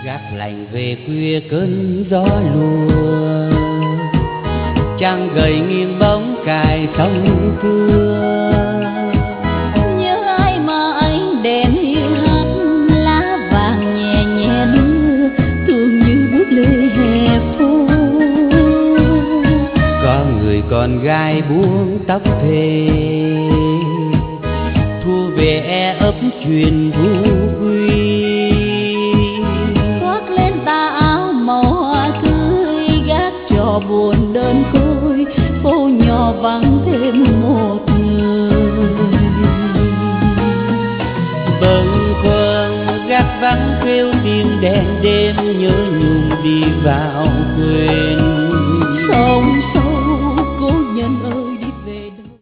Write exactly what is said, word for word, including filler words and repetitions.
gác lạnh về khuya cơn gió lùa, trăng gầy nghiêng bóng cài sông cưa. Nhớ ai mà anh đèn hiu hắt, lá vàng nhẹ nhẹ đưa, thương như bước lê hè phố. Có người con gái buông tóc thề, thu về e ấp truyền thu quy. Khoác lên tà áo màu hoa tươi, gác cho buồn đơn côi, phố nhỏ vắng thêm một người. Bâng khuâng gác vắng kêu tiếng đèn đêm, nhớ nhung đi vào quê.